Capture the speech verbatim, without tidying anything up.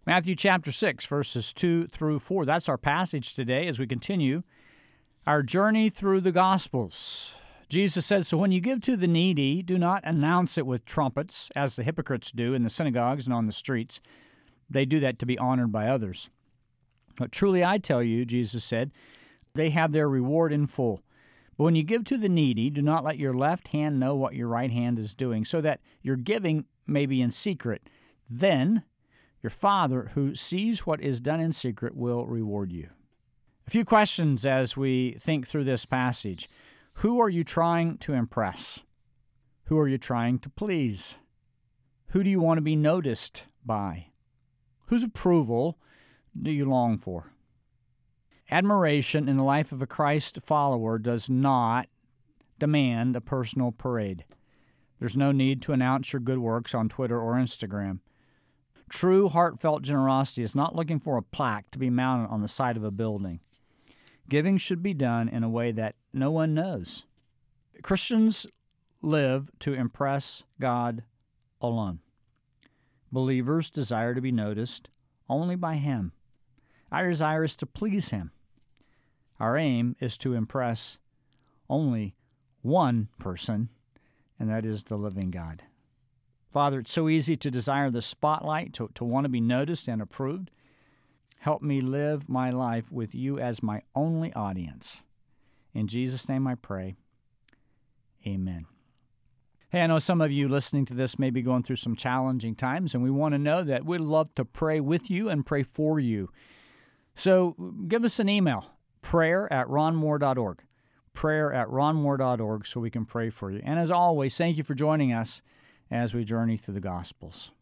Matthew chapter six, verses two through four. That's our passage today as we continue our journey through the Gospels. Jesus said, "So when you give to the needy, do not announce it with trumpets, as the hypocrites do in the synagogues and on the streets. They do that to be honored by others. But truly I tell you," Jesus said, "they have their reward in full. But when you give to the needy, do not let your left hand know what your right hand is doing, so that your giving may be in secret. Then your Father, who sees what is done in secret, will reward you." A few questions as we think through this passage. Who are you trying to impress? Who are you trying to please? Who do you want to be noticed by? Whose approval do you long for? Admiration in the life of a Christ follower does not demand a personal parade. There's no need to announce your good works on Twitter or Instagram. True, heartfelt generosity is not looking for a plaque to be mounted on the side of a building. Giving should be done in a way that no one knows. Christians live to impress God alone. Believers desire to be noticed only by Him. Our desire is to please Him. Our aim is to impress only one person, and that is the living God. Father, it's so easy to desire the spotlight, to, to want to be noticed and approved. Help me live my life with You as my only audience. In Jesus' name I pray. Amen. Hey, I know some of you listening to this may be going through some challenging times, and we want to know that we'd love to pray with you and pray for you. So give us an email, prayer at ron moore dot org, prayer at ron moore dot org, so we can pray for you. And as always, thank you for joining us as we journey through the Gospels.